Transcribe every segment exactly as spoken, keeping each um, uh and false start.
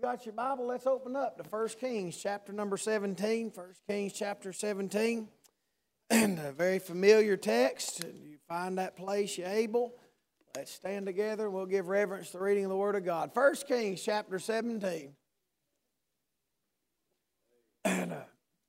got your Bible, let's open up to First Kings chapter number seventeen. First Kings chapter seventeen. And a very familiar text. You find that place you're able. Let's stand together and we'll give reverence to the reading of the Word of God. First Kings chapter seventeen. And uh,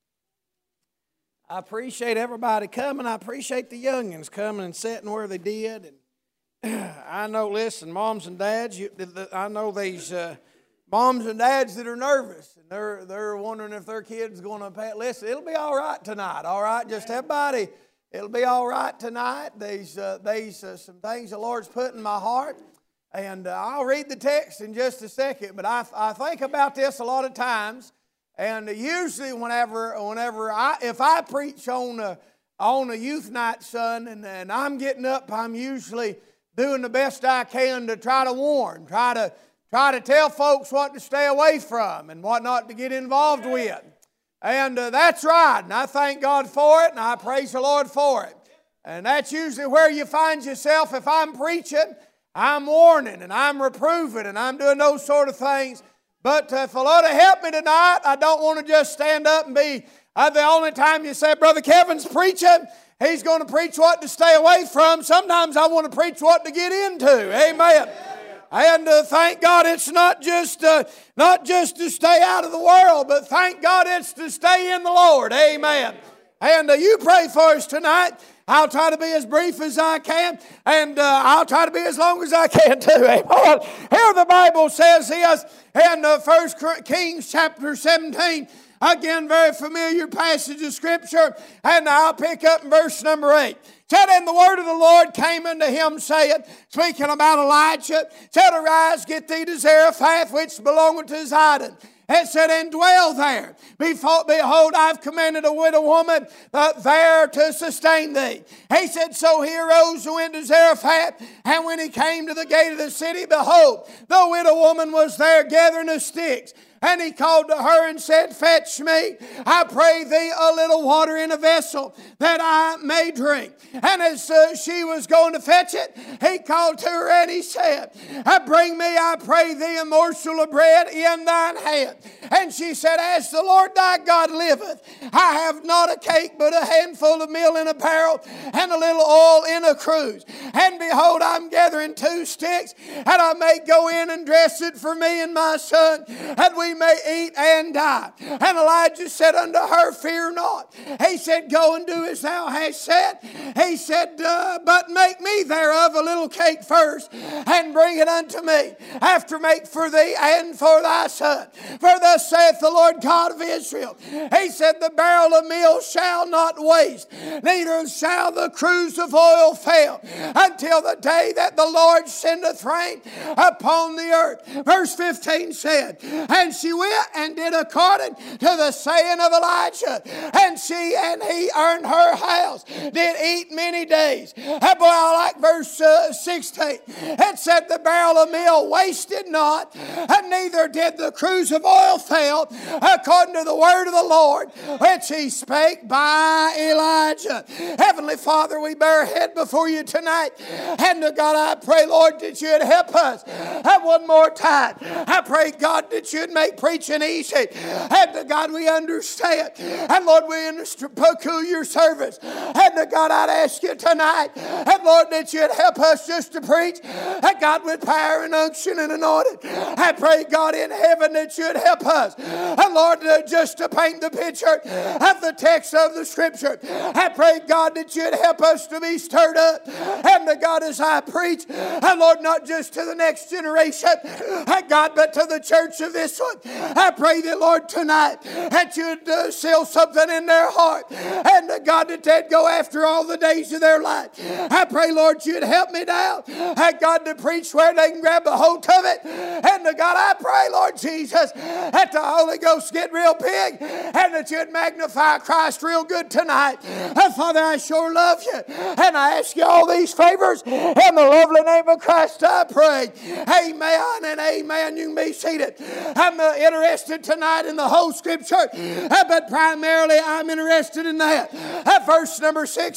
I appreciate everybody coming. I appreciate the youngins coming and sitting where they did. And I know, listen, moms and dads, you, I know these uh, moms and dads that are nervous. And they're, they're wondering if their kid's going to pay. Listen, it'll be all right tonight, all right? Just everybody, it'll be all right tonight. These, uh, these uh, some things the Lord's put in my heart. And uh, I'll read the text in just a second. But I, I think about this a lot of times. And usually whenever, whenever I, if I preach on a, on a youth night, son, and, and I'm getting up, I'm usually doing the best I can to try to warn, try to try to tell folks what to stay away from and what not to get involved with. And uh, that's right, and I thank God for it, and I praise the Lord for it. And that's usually where you find yourself. If I'm preaching, I'm warning, and I'm reproving, and I'm doing those sort of things. But uh, if the Lord will help me tonight, I don't want to just stand up and be uh, the only time you say, Brother Kevin's preaching, he's going to preach what to stay away from. Sometimes I want to preach what to get into. Amen. And uh, thank God it's not just uh, not just to stay out of the world, but thank God it's to stay in the Lord. Amen. And uh, you pray for us tonight. I'll try to be as brief as I can, and uh, I'll try to be as long as I can too. Amen. Here the Bible says is in uh, First Kings chapter seventeen. Again, very familiar passage of Scripture. And I'll pick up in verse number eight. Said, and the word of the Lord came unto him, saying, speaking about Elijah, said, arise, get thee to Zarephath, which belongeth to Zidon. And said, and dwell there. Behold, I've commanded a widow woman uh, there to sustain thee. He said, so he arose and went to Zarephath. And when he came to the gate of the city, behold, the widow woman was there gathering the sticks. And he called to her and said, fetch me, I pray thee, a little water in a vessel, that I may drink. And as uh, she was going to fetch it, he called to her and he said, bring me, I pray thee, a morsel of bread in thine hand. And she said, as the Lord thy God liveth, I have not a cake, but a handful of meal in a barrel, and a little oil in a cruse. And behold, I'm gathering two sticks, and I may go in and dress it for me and my son, and we may eat and die. And Elijah said unto her, fear not. He said, go and do as thou hast said. He said, uh, but make me thereof a little cake first, and bring it unto me. After make for thee and for thy son. For thus saith the Lord God of Israel. He said, the barrel of meal shall not waste, neither shall the cruse of oil fail, until the day that the Lord sendeth rain upon the earth. Verse fifteen said, and she went and did according to the saying of Elijah. And she and he earned her house, did eat many days. Boy, I like verse uh, sixteen. It said the barrel of meal wasted not, and neither did the cruse of oil fail, according to the word of the Lord, which he spake by Elijah. Heavenly Father, we bear our head before you tonight. And to God, I pray, Lord, that you'd help us. And one more time, I pray, God, that you'd make preaching easy. And to God, we understand. And Lord, we understand peculiar service. And to God, I'd ask you tonight, and Lord, that you'd help us just to preach. And God, with power and unction and anointing. I pray, God, in heaven that you'd help us. And Lord, uh, just to paint the picture of the text of the Scripture. I pray, God, that you'd help us to be stirred up. And to God, as I preach, and Lord, not just to the next generation, and God, but to the church of this one. I pray that, Lord, tonight, that you'd uh, seal something in their heart. And uh, God, that they'd go after all the days of their life. I pray, Lord, you'd help me now. And God, to preach where they can grab a hold of it. And uh, God, I pray, Lord Jesus, that the Holy Ghost get real big. And that you'd magnify Christ real good tonight. And Father, I sure love you. And I ask you all these favors. In the lovely name of Christ, I pray. Amen and amen. You can be seated. I'm uh, interested tonight in the whole Scripture, uh, but primarily I'm interested in that. Uh, verse number sixteen.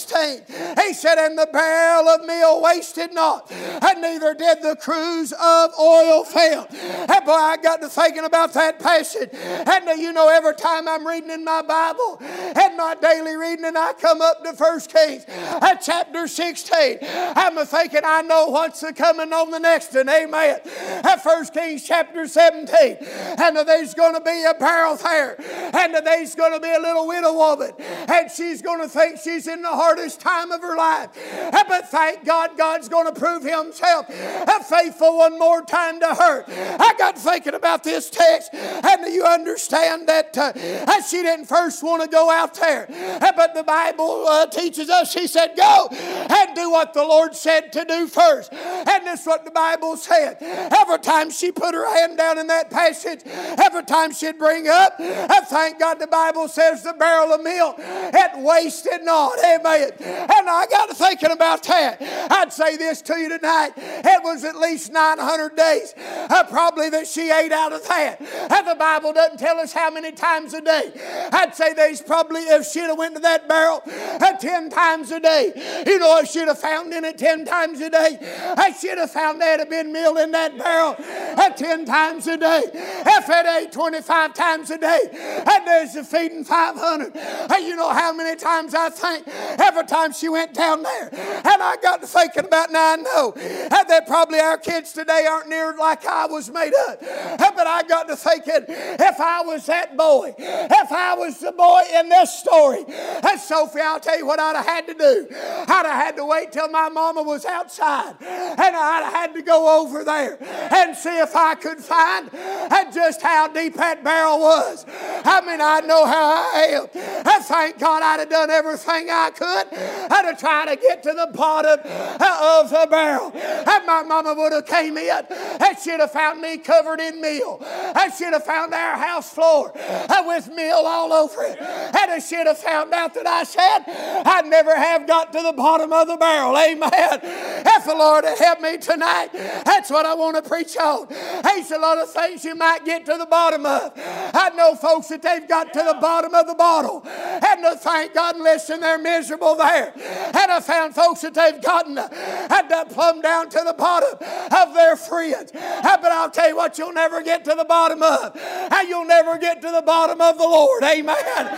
He said, and the barrel of meal wasted not, and neither did the cruse of oil fail. And boy, I got to thinking about that passage. And you know, every time I'm reading in my Bible, and my daily reading, and I come up to First Kings, at chapter sixteen, I'm thinking, I know what's coming on the next one. Amen. At First Kings chapter seventeen, and there's going to be a barrel there, and there's going to be a little widow woman, and she's going to think she's in the hardest time of her life. But thank God, God's going to prove Himself faithful one more time to her. I got thinking about this text, and do you understand that uh, she didn't first want to go out there, but the Bible uh, teaches us, she said, go and do what the Lord said to do first. And that's what the Bible said. Every time she put her hand down in that passage, every time she'd bring up, I thank God the Bible says the barrel of meal, it wasted not. Amen. And I got to thinking about that. I'd say this to you tonight. It was at least nine hundred days uh, probably that she ate out of that. And the Bible doesn't tell us how many times a day. I'd say there's probably, if she'd have went to that barrel uh, ten times a day, you know, if she'd have found in it ten times a day, I should have found there had been meal in that barrel uh, ten times a day. If it ate twenty-five times a day, and there's the feeding five hundred. Uh, you know how many times I think every time she went down there. And I got to thinking about, now I know uh, that probably our kids today aren't near like I was made up. Uh, but I got to thinking, if I was that boy, if I was the boy in this story, and Sophie, I'll tell you what I'd have had to do. I'd have had to wait till my mama was outside, and I'd have had to go over there and see if I could find just how deep that barrel was. I mean, I know how I am. I thank God I'd have done everything I could. I'd have tried to get to the bottom of the barrel. And my mama would have came in, and she'd have found me covered in meal. I should have found our house floor with meal all over it. And I should have found out that I said I'd never have got to the bottom of the barrel. Amen. If the Lord had helped me tonight, that's what I want to preach on. There's a lot of things you might get to the bottom of. I know folks that they've got to the bottom of the bottle, and to thank God and listen, they're miserable there. And I found folks that they've gotten had to plumb down to the bottom of their friends. But I'll tell you what, you'll never get to the bottom of, and you'll never get to the bottom of the Lord. Amen.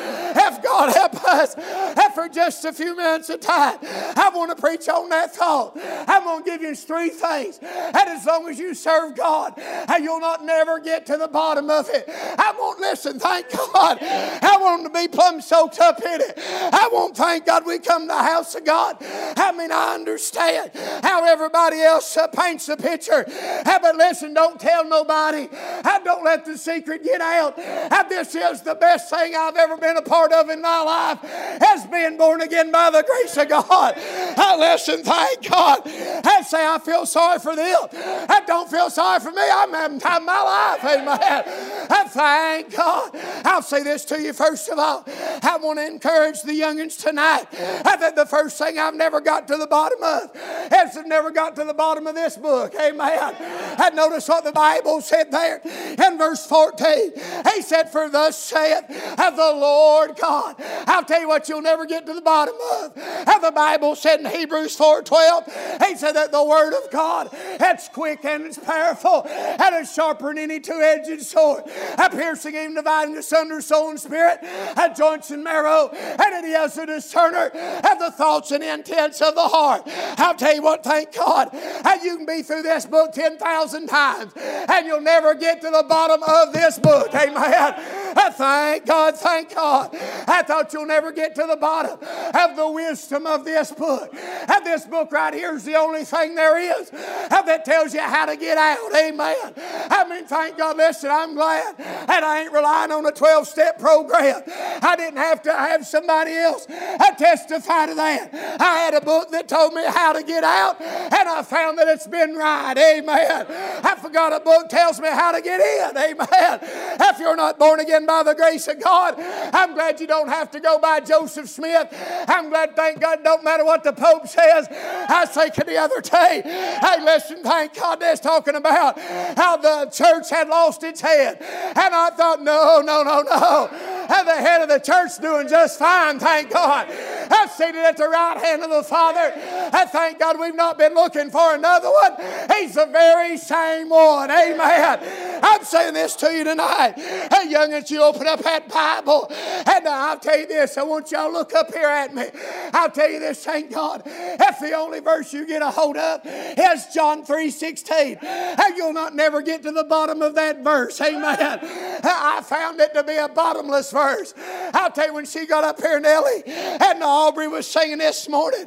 If God help us, and for just a few minutes of time, I want to preach on that thought. I'm going to give you three things, and as long as you serve God, and you'll not never get to the bottom of it. I won't listen, thank God. I want to be plumb soaked up in it. I won't thank God we come to the house of God. I mean, I understand how everybody else uh, paints the picture. Uh, but listen, don't tell nobody. Uh, don't let the secret get out. Uh, this is the best thing I've ever been a part of in my life, has been born again by the grace of God. Uh, listen, thank God. I say I feel sorry for them. I don't feel sorry for me. I'm having time of my life. Amen. I thank God. I'll say this to you first of all. I want to encourage the youngins tonight uh, that the first thing I've never got to the bottom of is I've never got to the bottom of this book. Amen. I notice what the Bible said there in verse fourteen. He said, for thus saith the Lord God. I'll tell you what you'll never get to the bottom of. And the Bible said in Hebrews four twelve, he said that the word of God, it's quick and it's powerful and it's sharper than any two-edged sword, piercing even dividing asunder soul and spirit, and joints and marrow, and it is a discerner of the thoughts and intents of the heart. I'll tell you what, thank God, and you can be through this book ten thousand times, and you'll never get to the bottom of this book. Amen. Thank God, thank God. I thought you'll never get to the bottom of the wisdom of this book. And this book right here is the only thing there is that tells you how to get out. Amen. I mean, thank God, listen, I'm glad. And I ain't relying on a twelve-step program. I didn't have to have somebody else testify to that. I had a book that told me how to get out, and I found that it's been right. Amen. I forgot a book tells me how to get in. Amen. If you're not born again by the grace of God, I'm glad you don't have to go by Joseph Smith. I'm glad, thank God, it don't matter what the Pope says. I was thinking the other day, hey, listen, thank God that's talking about how the church had lost its head. And I thought, no, no, no, no. And the head of the church doing just fine, thank God. I've seen it at the right hand of the Father. I thank God we've not been looking for another one. He's the very same one. Amen. I'm saying this to you tonight. Hey, youngins, you open up that Bible. And I'll tell you this. I want y'all to look up here at me. I'll tell you this, thank God. If the only verse you get a hold of is John three sixteen, and you'll not never get to the bottom of that verse. Amen. I found it to be a bottomless verse. I'll tell you, when she got up here, Nellie, and Aubrey was singing this morning,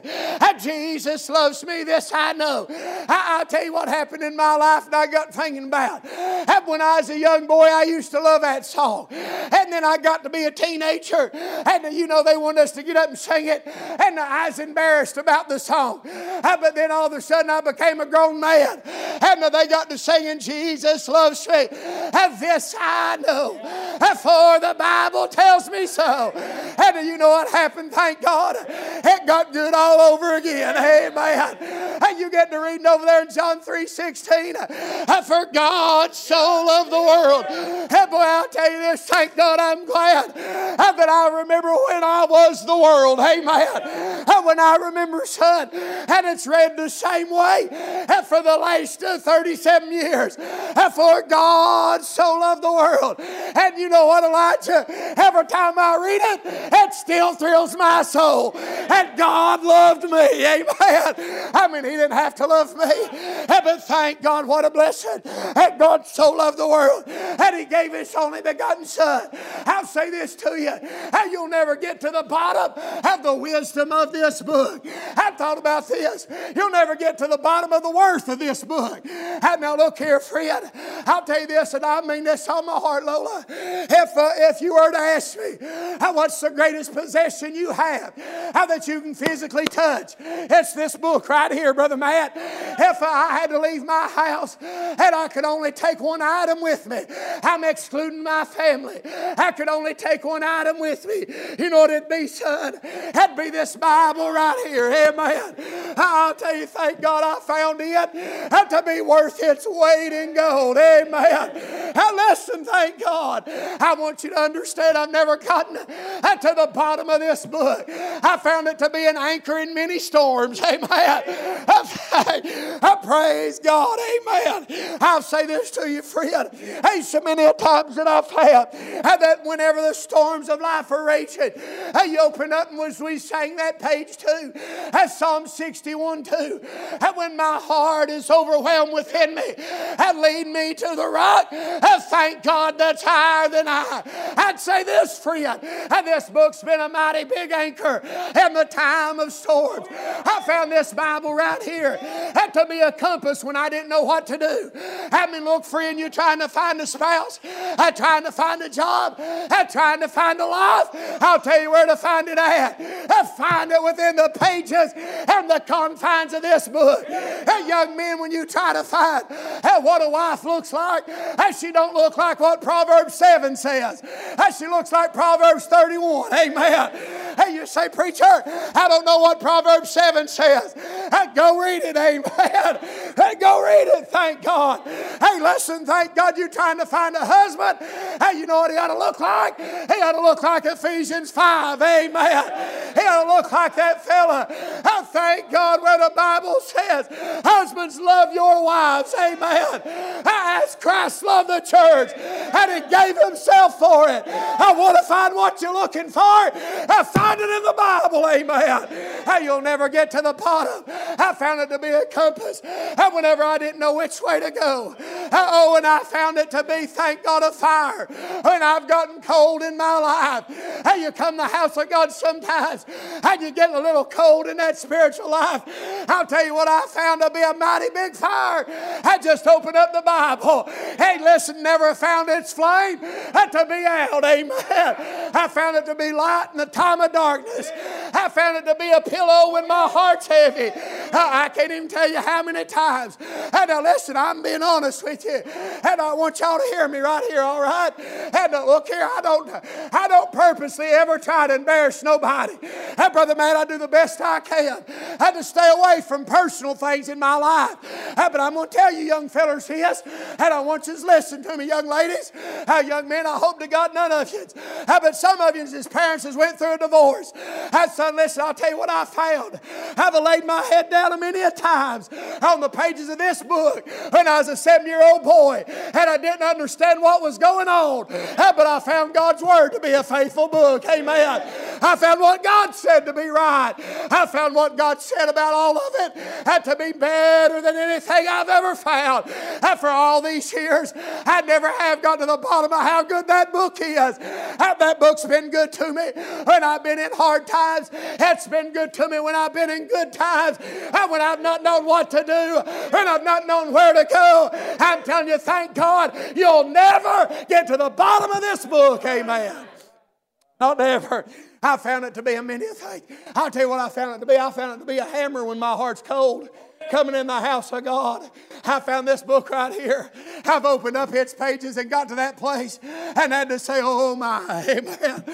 Jesus loves me, this I know. I, I'll tell you what happened in my life, and I got thinking about. When I was a young boy, I used to love that song. And then I got to be a teenager, and you know, they wanted us to get up and sing it, and I was embarrassed about the song. But then all of a sudden, I became a grown man, and they got to singing, Jesus loves me, and this I know, for the Bible tells me so. And you know what happened? Thank God, it got good all over again. Amen. And you get to reading over there in John three sixteen, for God so loved the world. And boy, I'll tell you this, thank God I'm glad that I remember when I was the world. Amen. And when I remember, son, and it's read the same way for the last thirty-seven years. For God so loved the world. And you know what, Elijah? Every time I read it, it still thrills my soul. And God loved me. Amen. I mean, He didn't have to love me. But thank God, what a blessing. And God so loved the world, and He gave His only begotten Son. I'll say this to you, and you'll never get to the bottom of the wisdom of this book. I've thought about this. You'll never get to the bottom of the worth of this book. And now look here, friend. I'll tell you this, and I mean this on my heart, Lola. If, uh, if you were to ask me, uh, what's the greatest possession you have uh, that you can physically touch? It's this book right here, Brother Matt. If uh, I had to leave my house and I could only take one item with me, I'm excluding my family. I could only take one item with me. You know what it'd be, son? It'd be this Bible right here. Amen. I'll tell you, thank God I found it to be worth its weight in gold. Amen. Now listen, thank God. I want you to understand, I've never gotten to the bottom of this book. I found it to be an anchor in many storms. Amen. I praise God. Amen. I'll say this to you, friend. Hey, so many times that I've had that whenever the storms of life are raging, you open up, and as we sang that page two, that's Psalm sixty-one two. And when my heart is overwhelmed within me, and lead me to the rock, and thank God that's higher than I. I'd say this, friend, and this book's been a mighty big anchor in the time of storms. I found this Bible right here had to be a compass when I didn't know what to do. I mean, look, friend, you're trying to find a spouse, I'm trying to find a job, I'm trying to find a life. I'll tell you where to find it at. I find it within the pages and the confines of this book. Hey, young men, when you try to find hey, what a wife looks like, hey, she don't look like what Proverbs seven says. Hey, she looks like Proverbs thirty-one. Amen. Hey, you say, preacher, I don't know what Proverbs seven says. Hey, go read it. Amen. Hey, go read it. Thank God. Hey, listen, thank God you're trying to find a husband. Hey, you know what he ought to look like? He ought to look like Ephesians five. Amen. He ought to look like that fella. I thank God where the Bible says, husbands, love your wives. Amen. As Christ loved the church, and He gave Himself for it. I want to find what you're looking for. I find it in the Bible. Amen. Hey, you'll never get to the bottom. I found it to be a compass. And whenever I didn't know which way to go, oh, and I found it to be, thank God, a fire. When I've gotten cold in my life. Hey, you come to the house of God sometimes, and you get a little cold in that spiritual life. I'll tell you what I found to be a mighty big fire. I just opened up the Bible. Hey, listen, never found its flame to be out. Amen. I found it to be light in the time of darkness. I found it to be a pillow when my heart's heavy. I can't even tell you how many times. And now listen, I'm being honest with with you. And I want y'all to hear me right here, all right? And uh, look here, I don't, I don't purposely ever try to embarrass nobody. And Brother Matt, I do the best I can. I had to stay away from personal things in my life. Uh, but I'm going to tell you, young fellers, this, and I want you to listen to me, young ladies. Uh, young men, I hope to God none of you. Uh, but some of you, as parents, has went through a divorce. And son, listen, I'll tell you what I found. I've laid my head down many a times on the pages of this book when I was a seven-year-old boy, and I didn't understand what was going on. Uh, but I found God's Word to be a faithful book. Amen. I found what God said to be right. I found what God said about all of it had to be better than anything I've ever found. And for all these years, I never have got to the bottom of how good that book is. And that book's been good to me when I've been in hard times. It's been good to me when I've been in good times. And when I've not known what to do, when I've not known where to go. I'm telling you, thank God, you'll never get to the bottom of this book. Amen. Not ever. I found it to be a many thing. I'll tell you what I found it to be. I found it to be a hammer when my heart's cold. Coming in the house of God. I found this book right here. I've opened up its pages and got to that place and had to say, oh my, amen.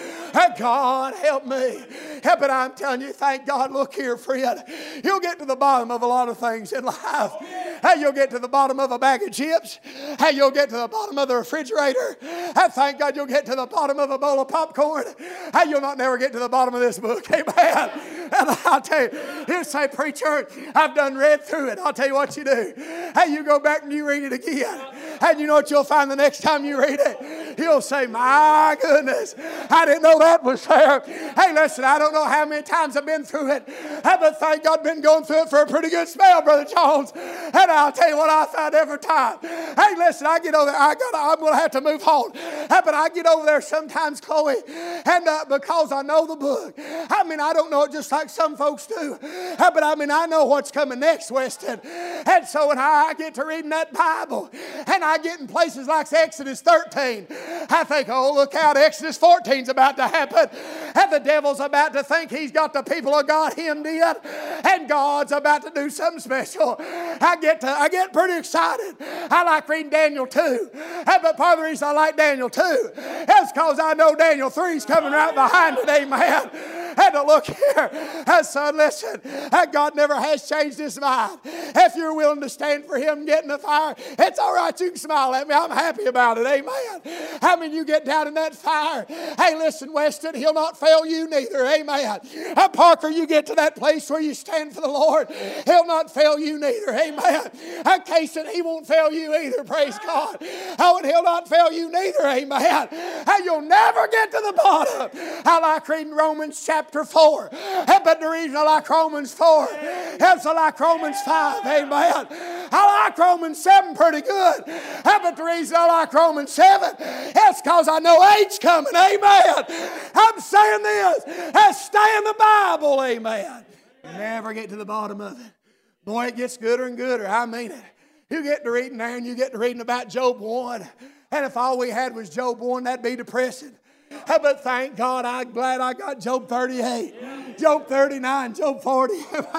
God help me. But I'm telling you, thank God, look here, friend. You'll get to the bottom of a lot of things in life. Hey, you'll get to the bottom of a bag of chips. Hey, you'll get to the bottom of the refrigerator. And thank God you'll get to the bottom of a bowl of popcorn. Hey, you'll not never get to the bottom of this book. Amen. And I'll tell you, you say, preacher, I've done read through it. I'll tell you what you do. Hey, you go back and you read it again. And you know what you'll find the next time you read it? You'll say, my goodness, I didn't know that was there. Hey, listen, I don't know how many times I've been through it. But thank God I've been going through it for a pretty good spell, Brother Jones. And I'll tell you what I found every time. Hey, listen, I get over there. I gotta, I'm going to have to move on. But I get over there sometimes, Chloe, and uh, because I know the book. I mean, I don't know it just like some folks do. But I mean, I know what's coming next, Weston. And so when I get to reading that Bible, and I get in places like Exodus thirteen, I think, oh, look out, Exodus fourteen is about to happen. And the devil's about to think he's got the people of God hemmed in. And God's about to do something special. I get to, I get pretty excited. I like reading Daniel two. But part of the reason I like Daniel two is because I know Daniel three is coming right behind it. Amen. And to look here, and son, listen, God never has changed his mind. If you're willing to stand for him and get in the fire, it's all right. You can smile at me. I'm happy about it. Amen. How many you get down in that fire? Hey, listen, Weston, he'll not fail you neither. Amen. And Parker, you get to that place where you stand for the Lord, he'll not fail you neither. Amen. And Cason, he won't fail you either. Praise God. Oh, and he'll not fail you neither. Amen. And you'll never get to the bottom. I like reading Romans chapter four. But the reason I like Romans four is I like Romans five. Amen. I like Romans seven pretty good. But the reason I like Romans seven is because I know eight's coming. Amen. I'm saying this. Stay in the Bible. Amen. Never get to the bottom of it. Boy, it gets gooder and gooder. I mean it. You get to reading there and you get to reading about Job one. And if all we had was Job one, that'd be depressing. But thank God, I'm glad I got Job thirty-eight, Job thirty-nine, Job forty.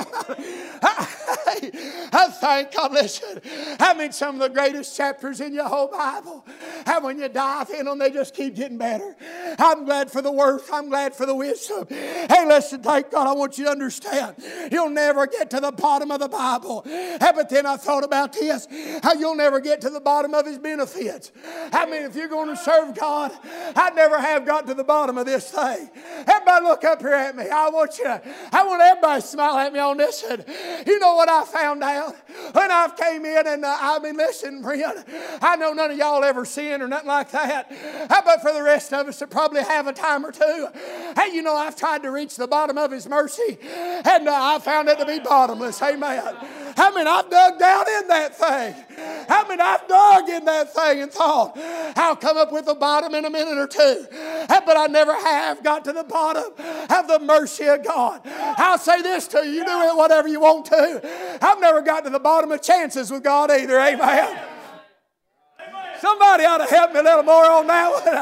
I thank God, listen, I mean some of the greatest chapters in your whole Bible. And when you dive in them, they just keep getting better. I'm glad for the worth. I'm glad for the wisdom. Hey, listen, thank God, I want you to understand. You'll never get to the bottom of the Bible. But then I thought about this, how you'll never get to the bottom of his benefits. I mean, if you're going to serve God, I'd never have got to the bottom of this thing. Everybody look up here at me. I want you, I want everybody to smile at me on this. And you know what I found out? When I came in and uh, I mean, listen, friend, I know none of y'all ever sin or nothing like that. But for the rest of us that probably have a time or two, hey, you know, I've tried to reach the bottom of his mercy and uh, I found it to be bottomless. Amen. I mean, I've dug down in that thing. I mean, I've dug in that thing and thought, I'll come up with the bottom in a minute or two. But I never have got to the bottom of the mercy of God. I'll say this to you, you do it whatever you want to. I've never got to the bottom of chances with God either. Amen. Somebody ought to help me a little more on that one.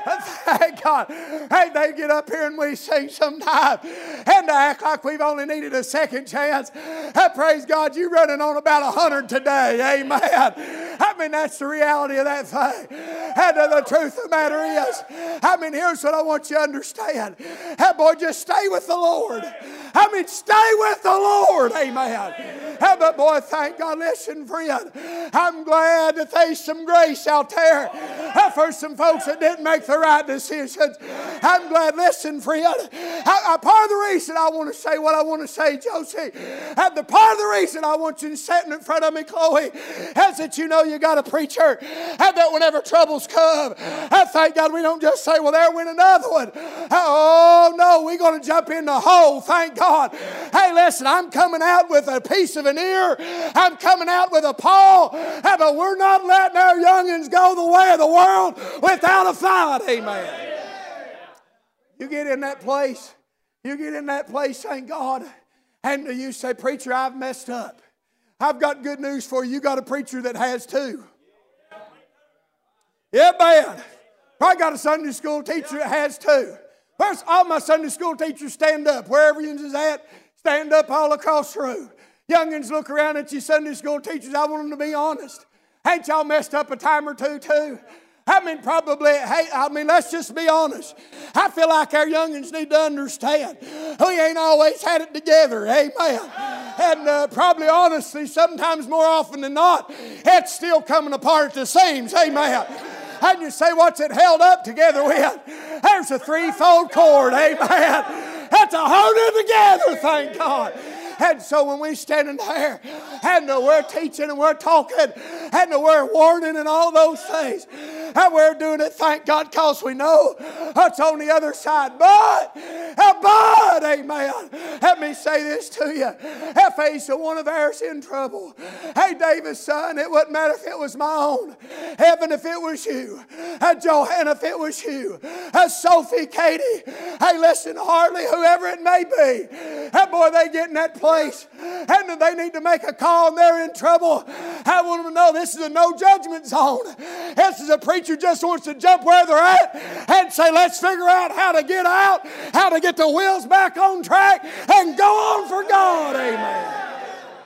Thank God. Hey, they get up here and we sing sometime and to act like we've only needed a second chance. Hey, praise God, you're running on about a hundred today. Amen. I mean, that's the reality of that thing. And the truth of the matter is, I mean, here's what I want you to understand. Hey, boy, just stay with the Lord. I mean, stay with the Lord. Amen. Hey, but boy, thank God. Listen, friend, I'm glad that there's some grace out there for some folks that didn't make the right decisions. I'm glad. Listen, friend, I, I, part of the reason I want to say what I want to say, Josie, and the part of the reason I want you sitting in front of me, Chloe, is that you know you got a preacher, and that whenever troubles come, I thank God we don't just say, well, there went another one. Oh, no, we're going to jump in the hole, thank God. Hey, listen, I'm coming out with a piece of an ear. I'm coming out with a paw. Hey, but we're not letting our youngins go the way of the world without a fight. Amen. You get in that place. You get in that place, thank God. And you say, preacher, I've messed up. I've got good news for you. You got a preacher that has too. Yeah, man. Probably got a Sunday school teacher that has too. Where's all my Sunday school teachers stand up? Wherever you is at, stand up all across the room. Youngins, look around at your Sunday school teachers. I want them to be honest. Ain't y'all messed up a time or two too? I mean, probably, hey, I mean, let's just be honest. I feel like our youngins need to understand we ain't always had it together. Amen. And uh, probably, honestly, sometimes more often than not, it's still coming apart at the seams. Amen. And you say, what's it held up together with? There's a threefold cord. Amen. That's a holding together, thank God. And so when we're standing there and we're teaching and we're talking and we're warning and all those things, and we're doing it, thank God, because we know what's on the other side. But, but, amen, let me say this to you. If he's the one of ours in trouble, hey, David's son, it wouldn't matter if it was my own. Heaven, if it was you. Uh, Johanna, if it was you. Uh, Sophie, Katie, hey, listen, Hartley, whoever it may be. Hey, boy, they get in that place. And they need to make a call and they're in trouble. I want them to know this is a no judgment zone. This is a preacher just wants to jump where they're at and say, let's figure out how to get out, how to get the wheels back on track and go on for God. Amen.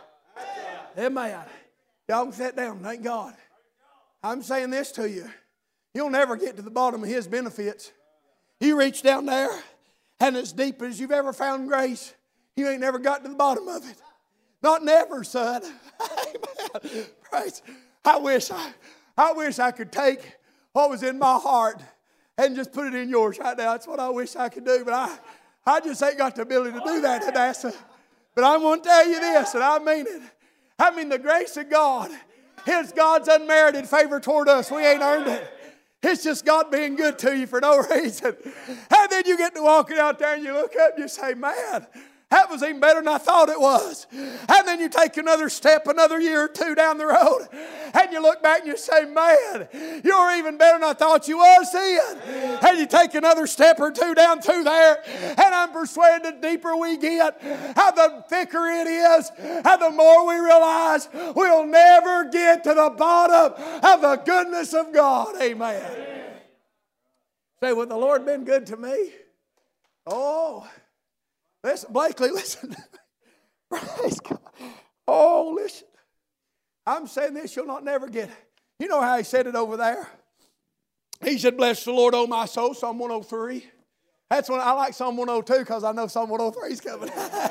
Amen. Y'all can sit down. Thank God. I'm saying this to you. You'll never get to the bottom of His benefits. You reach down there and as deep as you've ever found grace, you ain't never got to the bottom of it. Not never, son. Amen. Praise. I wish I, I wish I could take what was in my heart and just put it in yours right now. That's what I wish I could do. But I, I just ain't got the ability to do that, Hadassah. But I want to tell you this, and I mean it. I mean the grace of God is God's unmerited favor toward us. We ain't earned it. It's just God being good to you for no reason. And then you get to walking out there and you look up and you say, man, that was even better than I thought it was. And then you take another step, another year or two down the road, and you look back and you say, man, you're even better than I thought you was then. And you take another step or two down through there, and I'm persuaded the deeper we get, how the thicker it is, how the more we realize we'll never get to the bottom of the goodness of God. Amen. Say, well, the Lord been good to me. Oh, listen, Blakely, listen. Praise God. Oh, listen. I'm saying this, you'll not never get it. You know how he said it over there? He said, bless the Lord, O my soul, Psalm one oh three. That's when I like Psalm one oh two because I know Psalm one oh three is coming.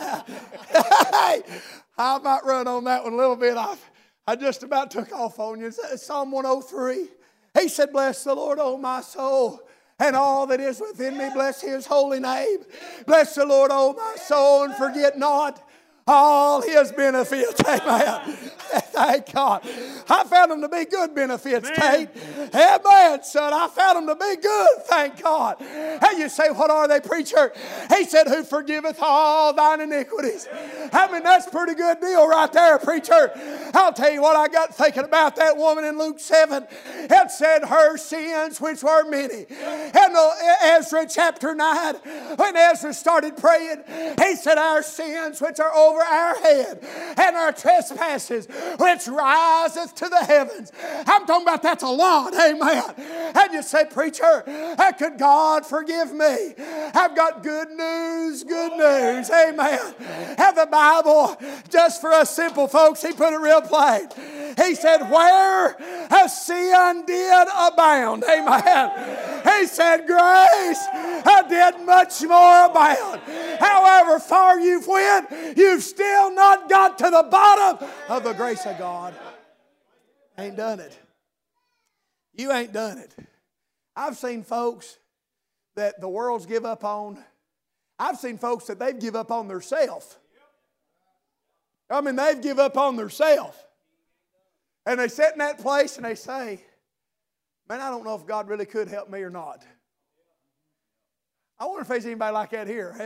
Hey, I might run on that one a little bit. I, I just about took off on you. It's Psalm one oh three. He said, bless the Lord, O my soul. And all that is within me, bless His holy name. Bless the Lord, O my soul, and forget not all His benefits. Amen. Thank God. I found them to be good benefits, Tate. Amen, son. I found them to be good. Thank God. And you say, what are they, preacher? He said, who forgiveth all thine iniquities. I mean, that's a pretty good deal right there, preacher. I'll tell you what I got thinking about that woman in Luke seven. It said her sins, which were many, and And Ezra chapter nine, when Ezra started praying, he said, our sins which are over our head and our trespasses which riseth to the heavens. I'm talking about that's a lot, amen. And you say, preacher, how could God forgive me? I've got good news, good news, amen. Have the Bible, just for us simple folks, he put it real plain. He said, where a sin did abound, amen. He said, grace did much more abound. However far you've went, you've still not got to the bottom of the grace of God. Ain't done it. You ain't done it. I've seen folks that the world's give up on. I've seen folks that they've give up on theirself. I mean, they've give up on theirself. And they sit in that place and they say, man, I don't know if God really could help me or not. I wonder if there's anybody like that here.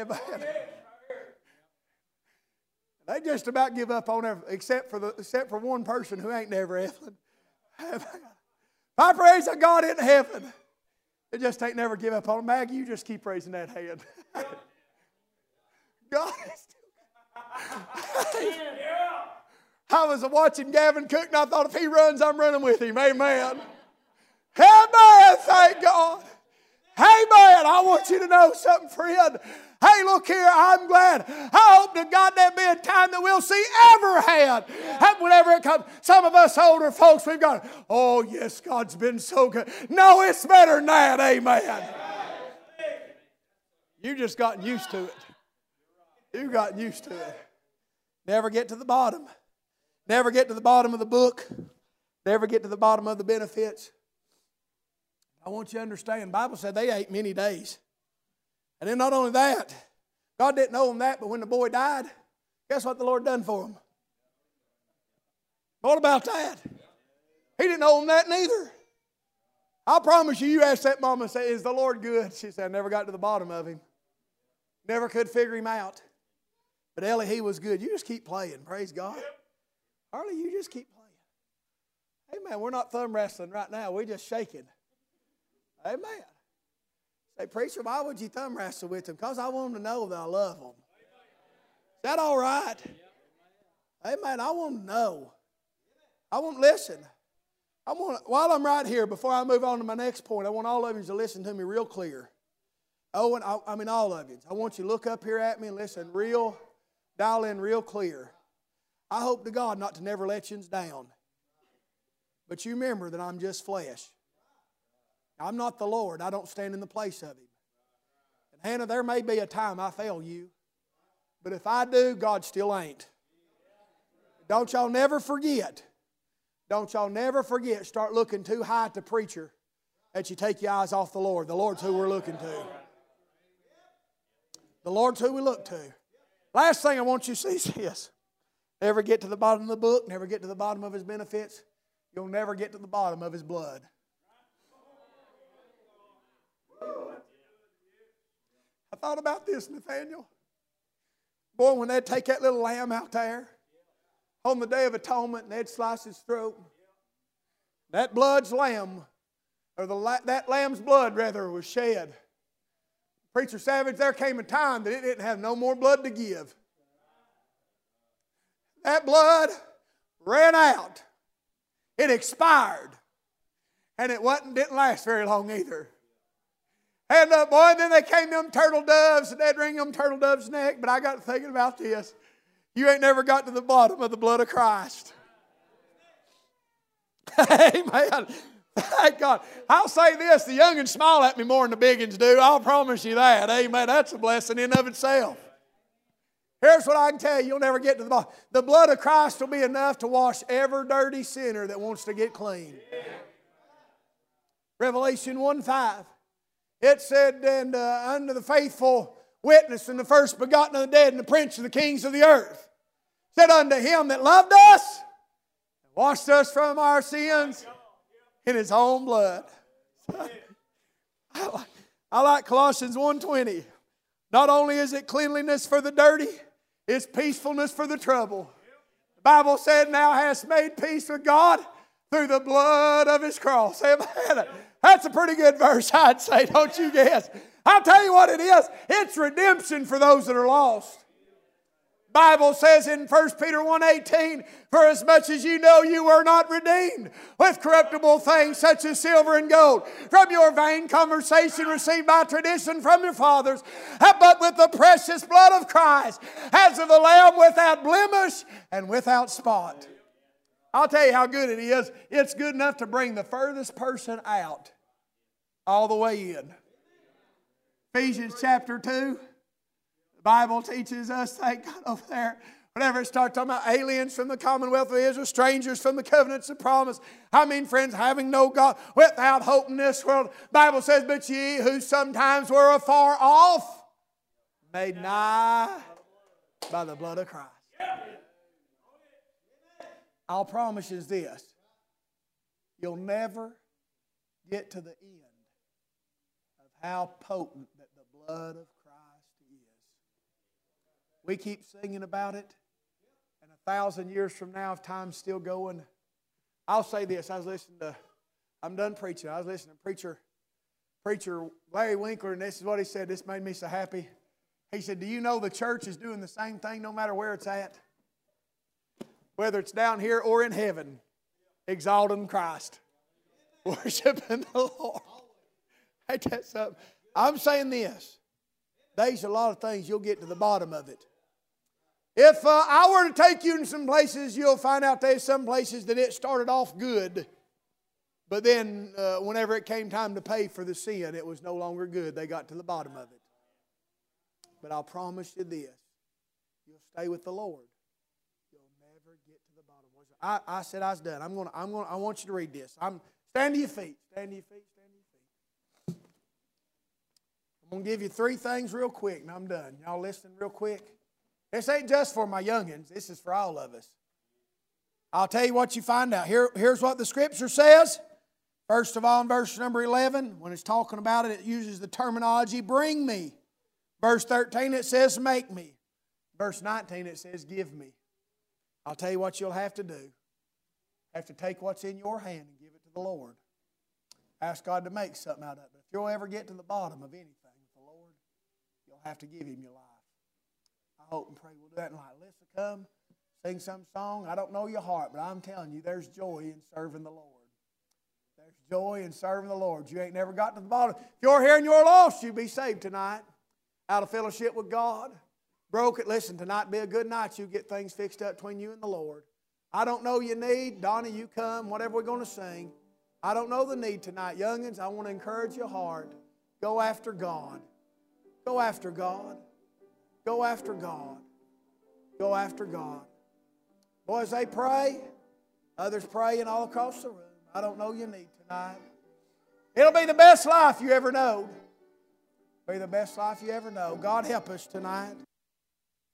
They just about give up on everything, except for the except for one person who ain't never heaven. I praise the God in heaven. It just ain't never give up on them. Maggie, you just keep raising that hand. God is still. I was watching Gavin Cook and I thought if he runs, I'm running with him. Amen. Amen. Thank God. Amen. I want you to know something, friend. Hey, look here, I'm glad. I hope to God there be a time that we'll see Abraham. And whenever it comes, some of us older folks, we've got, oh, yes, God's been so good. No, it's better than that. Amen. You just gotten used to it. You've gotten used to it. Never get to the bottom. Never get to the bottom of the book. Never get to the bottom of the benefits. I want you to understand, the Bible said they ate many days. And then not only that, God didn't owe them that, but when the boy died, guess what the Lord done for them? What about that? He didn't owe them that neither. I promise you, you ask that mama and say, is the Lord good? She said, I never got to the bottom of him. Never could figure him out. But Ellie, he was good. You just keep playing. Praise God. Harley, you just keep playing. Amen. We're not thumb wrestling right now. We're just shaking. Amen. Say, preacher, why would you thumb wrestle with them? Because I want them to know that I love them. Is that all right? Amen. I want them to know. I want, listen, I want, while I'm right here, before I move on to my next point, I want all of you to listen to me real clear. Oh, and I, I mean all of you. I want you to look up here at me and listen real, dial in real clear. I hope to God not to never let you down. But you remember that I'm just flesh. I'm not the Lord. I don't stand in the place of Him. And Hannah, there may be a time I fail you. But if I do, God still ain't. Don't y'all never forget. Don't y'all never forget. Start looking too high at the preacher that you take your eyes off the Lord. The Lord's who we're looking to. The Lord's who we look to. Last thing I want you to see is this. Never get to the bottom of the book. Never get to the bottom of His benefits. You'll never get to the bottom of His blood. I thought about this, Nathaniel. Boy, when they'd take that little lamb out there on the Day of Atonement and they'd slice his throat, that blood's lamb, or the, that lamb's blood, rather, was shed. Preacher Savage, there came a time that it didn't have no more blood to give. That blood ran out. It expired. And it wasn't, didn't last very long either. And uh, boy, then they came them turtle doves, and they'd wring them turtle doves' neck. But I got thinking about this. You ain't never got to the bottom of the blood of Christ. Amen. Thank God. I'll say this, the young'uns smile at me more than the big'uns do. I'll promise you that. Amen. That's a blessing in of itself. Here's what I can tell you. You'll never get to the bottom. The blood of Christ will be enough to wash every dirty sinner that wants to get clean. Revelation one five. It said, and uh, unto the faithful witness and the first begotten of the dead and the prince of the kings of the earth, said unto him that loved us, and washed us from our sins in His own blood. I like, I like Colossians one twenty. Not only is it cleanliness for the dirty, it's peacefulness for the trouble. The Bible said, now hast made peace with God through the blood of His cross. Amen. That's a pretty good verse, I'd say, don't you guess? I'll tell you what it is. It's redemption for those that are lost. Bible says in First Peter one eighteen, for as much as you know you were not redeemed with corruptible things such as silver and gold from your vain conversation received by tradition from your fathers, but with the precious blood of Christ, as of a lamb without blemish and without spot. I'll tell you how good it is. It's good enough to bring the furthest person out all the way in. Ephesians chapter two. The Bible teaches us, thank God, over there, whenever it starts talking about aliens from the commonwealth of Israel, strangers from the covenants of promise. I mean, friends, having no God, without hope in this world. The Bible says, but ye who sometimes were afar off, made nigh by the blood of Christ. I'll promise you this. You'll never get to the end of how potent that the blood of We keep singing about it, and a thousand years from now, if time's still going, I'll say this. I was listening to, I'm done preaching. I was listening to preacher, preacher Larry Winkler, and this is what he said. This made me so happy. He said, do you know the church is doing the same thing no matter where it's at? Whether it's down here or in heaven, exalting Christ, worshiping the Lord. Ain't that something? I'm saying this. There's a lot of things you'll get to the bottom of it. If uh, I were to take you in some places, you'll find out there's some places that it started off good, but then uh, whenever it came time to pay for the sin, it was no longer good. They got to the bottom of it. But I'll promise you this. You'll stay with the Lord. You'll never get to the bottom. I, I said I was done. I'm gonna, I'm gonna, I want you to read this. I'm, stand to your feet. Stand to your feet. Stand to your feet. I'm going to give you three things real quick, and I'm done. Y'all listen real quick. This ain't just for my youngins. This is for all of us. I'll tell you what you find out. Here, here's what the Scripture says. First of all, in verse number eleven, when it's talking about it, it uses the terminology, bring me. Verse thirteen, it says, make me. Verse nineteen, it says, give me. I'll tell you what you'll have to do. You have to take what's in your hand and give it to the Lord. Ask God to make something out of it. But if you'll ever get to the bottom of anything with the Lord, you'll have to give Him your life. I hope and pray we'll do that tonight. Listen, come, sing some song. I don't know your heart, but I'm telling you, there's joy in serving the Lord. There's joy in serving the Lord. You ain't never got to the bottom. If you're here and you're lost, you'll be saved tonight. Out of fellowship with God. Broke it. Listen, tonight be a good night. You get things fixed up between you and the Lord. I don't know your need. Donnie, you come. Whatever we're going to sing. I don't know the need tonight. Youngins, I want to encourage your heart. Go after God. Go after God. Go after God. Go after God. Boys, they pray. Others praying all across the room. I don't know your need tonight. It'll be the best life you ever know. Be the best life you ever know. God help us tonight.